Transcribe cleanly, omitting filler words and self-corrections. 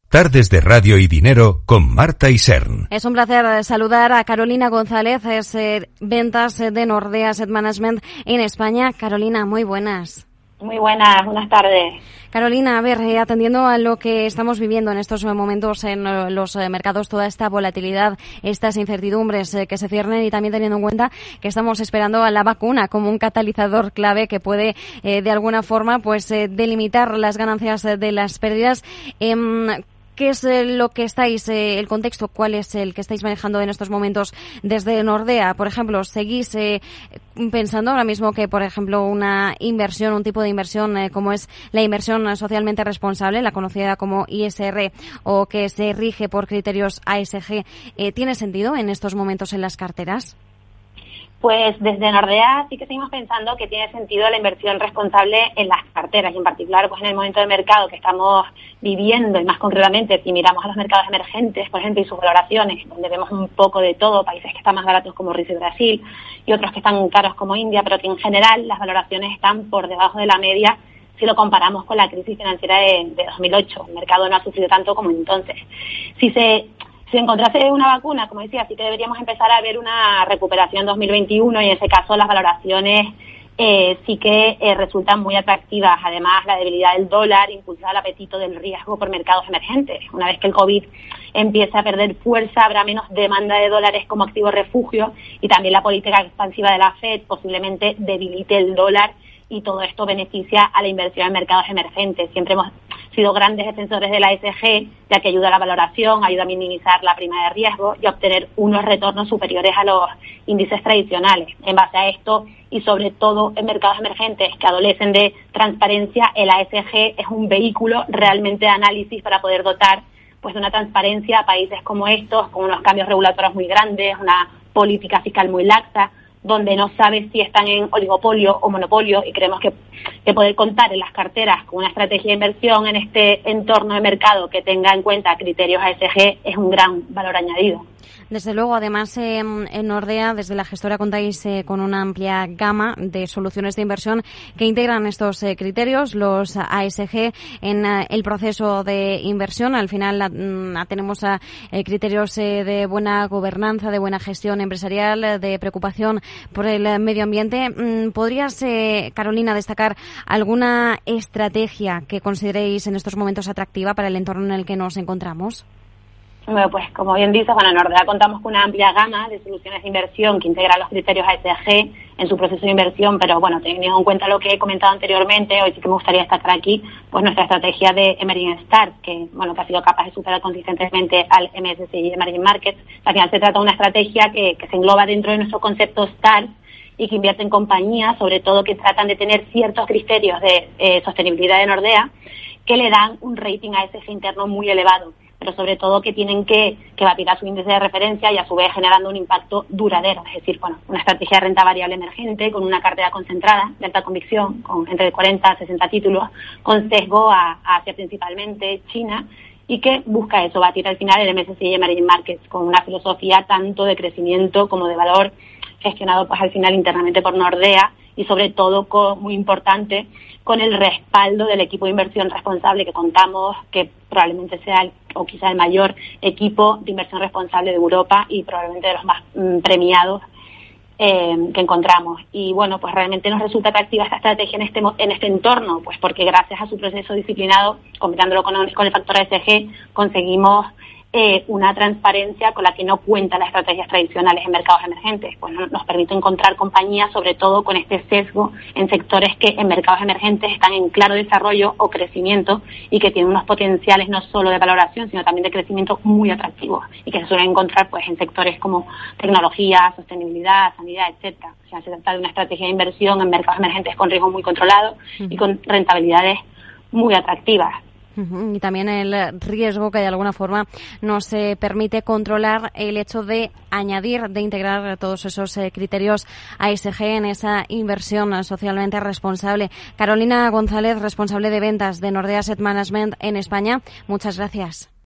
Tardes de Radio y Dinero con Marta Isern. Es un placer saludar a Carolina González, es ventas de Nordea Asset Management en España. Carolina, muy buenas. Muy buenas tardes. Carolina, a ver, atendiendo a lo que estamos viviendo en estos momentos en los mercados, toda esta volatilidad, estas incertidumbres que se ciernen y también teniendo en cuenta que estamos esperando a la vacuna como un catalizador clave que puede de alguna forma pues delimitar las ganancias de las pérdidas. ¿Qué es lo que estáis, el contexto, cuál es el que estáis manejando en estos momentos desde Nordea? Por ejemplo, ¿seguís pensando ahora mismo que, por ejemplo, una inversión, un tipo de inversión como es la inversión socialmente responsable, la conocida como ISR, o que se rige por criterios ASG, tiene sentido en estos momentos en las carteras? Pues desde Nordea sí que seguimos pensando que tiene sentido la inversión responsable en las carteras y en particular pues en el momento de mercado que estamos viviendo y más concretamente si miramos a los mercados emergentes, por ejemplo, y sus valoraciones, donde vemos un poco de todo, países que están más baratos como Rusia y Brasil y otros que están caros como India, pero que en general las valoraciones están por debajo de la media si lo comparamos con la crisis financiera de 2008. El mercado no ha sufrido tanto como entonces. Si encontrase una vacuna, como decía, sí que deberíamos empezar a ver una recuperación 2021 y en ese caso las valoraciones sí que resultan muy atractivas. Además, la debilidad del dólar impulsa el apetito del riesgo por mercados emergentes. Una vez que el COVID empiece a perder fuerza, habrá menos demanda de dólares como activo refugio y también la política expansiva de la FED posiblemente debilite el dólar y todo esto beneficia a la inversión en mercados emergentes. Siempre hemos sido grandes defensores de la ESG, ya que ayuda a la valoración, ayuda a minimizar la prima de riesgo y a obtener unos retornos superiores a los índices tradicionales. En base a esto, y sobre todo en mercados emergentes que adolecen de transparencia, el ASG es un vehículo realmente de análisis para poder dotar pues de una transparencia a países como estos, con unos cambios regulatorios muy grandes, una política fiscal muy laxa, donde no sabes si están en oligopolio o monopolio, y creemos que poder contar en las carteras con una estrategia de inversión en este entorno de mercado que tenga en cuenta criterios ASG es un gran valor añadido. Desde luego, además, en Nordea, desde la gestora contáis con una amplia gama de soluciones de inversión que integran estos criterios, los ASG, en el proceso de inversión. Al final tenemos criterios de buena gobernanza, de buena gestión empresarial, de preocupación por el medio ambiente. ¿Podrías, Carolina, destacar alguna estrategia que consideréis en estos momentos atractiva para el entorno en el que nos encontramos? Bueno, pues como bien dices, en Nordea contamos con una amplia gama de soluciones de inversión que integra los criterios ASG en su proceso de inversión, pero bueno, teniendo en cuenta lo que he comentado anteriormente, hoy sí que me gustaría destacar aquí pues nuestra estrategia de Emerging Stars, que ha sido capaz de superar consistentemente al MSCI Emerging Markets. Al final se trata de una estrategia que se engloba dentro de nuestro concepto Stars y que invierte en compañías, sobre todo que tratan de tener ciertos criterios de sostenibilidad de Nordea, que le dan un rating ASG interno muy elevado, pero sobre todo que tienen que batir a su índice de referencia y a su vez generando un impacto duradero, es decir, una estrategia de renta variable emergente con una cartera concentrada de alta convicción, con entre 40 a 60 títulos, con sesgo a Asia principalmente, China, y que busca eso, batir al final el MSCI Emerging Markets con una filosofía tanto de crecimiento como de valor, gestionado pues al final internamente por Nordea y sobre todo, muy importante, con el respaldo del equipo de inversión responsable que contamos, que probablemente sea quizá el mayor equipo de inversión responsable de Europa y probablemente de los más premiados que encontramos. Y bueno, pues realmente nos resulta atractiva esta estrategia en este entorno, pues porque gracias a su proceso disciplinado, combinándolo con el factor ESG, conseguimos una transparencia con la que no cuentan las estrategias tradicionales en mercados emergentes. Pues nos permite encontrar compañías, sobre todo con este sesgo en sectores que en mercados emergentes están en claro desarrollo o crecimiento y que tienen unos potenciales no solo de valoración, sino también de crecimiento muy atractivos y que se suelen encontrar pues en sectores como tecnología, sostenibilidad, sanidad, etcétera. O sea, se trata de una estrategia de inversión en mercados emergentes con riesgo muy controlado y con rentabilidades muy atractivas. Y también el riesgo que de alguna forma nos permite controlar el hecho de añadir, de integrar todos esos criterios ASG en esa inversión socialmente responsable. Carolina González, responsable de ventas de Nordea Asset Management en España, muchas gracias.